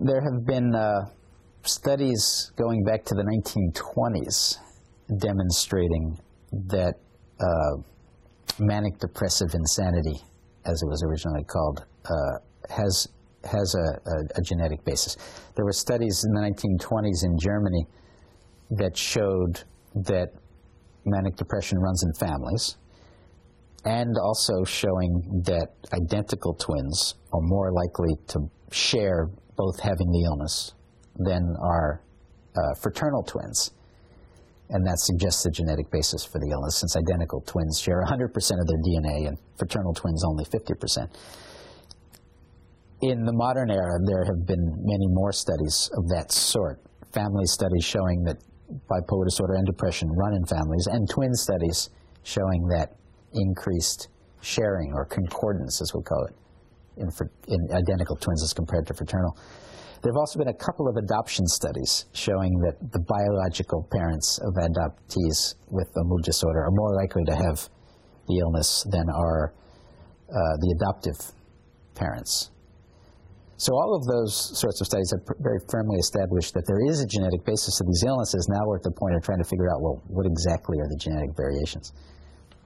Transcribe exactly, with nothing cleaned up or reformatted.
there have been uh, studies going back to the nineteen twenties demonstrating that uh, manic depressive insanity, as it was originally called, uh, has has a, a, a genetic basis. There were studies in the nineteen twenties in Germany that showed that manic depression runs in families, and also showing that identical twins are more likely to share both having the illness than are uh, fraternal twins. And that suggests a genetic basis for the illness, since identical twins share one hundred percent of their D N A and fraternal twins only fifty percent. In the modern era, there have been many more studies of that sort. Family studies showing that bipolar disorder and depression run in families, and twin studies showing that increased sharing, or concordance as we call it, in, in identical twins as compared to fraternal. There have also been a couple of adoption studies showing that the biological parents of adoptees with a mood disorder are more likely to have the illness than are uh, the adoptive parents. So all of those sorts of studies have very firmly established that there is a genetic basis to these illnesses. Now we're at the point of trying to figure out, well, what exactly are the genetic variations?